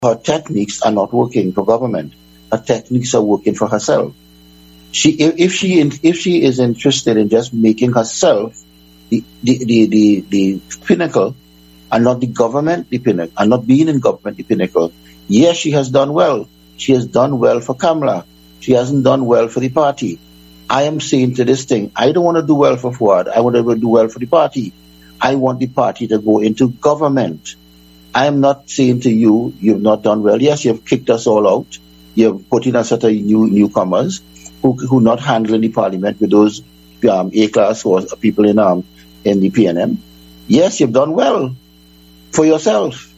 her techniques are not working for government. Her techniques are working for herself. If she is interested in just making herself the pinnacle, and not the government the pinnacle, and not being in government the pinnacle, yes, she has done well. She has done well for Kamala. She hasn't done well for the party. I am saying to this thing, I don't want to do well for Fuad. I want to do well for the party. I want the party to go into government. I am not saying to you, you've not done well. Yes, you've kicked us all out. You've put in a set of newcomers who not handling the parliament with those A-class or people in the PNM. Yes, you've done well for yourself.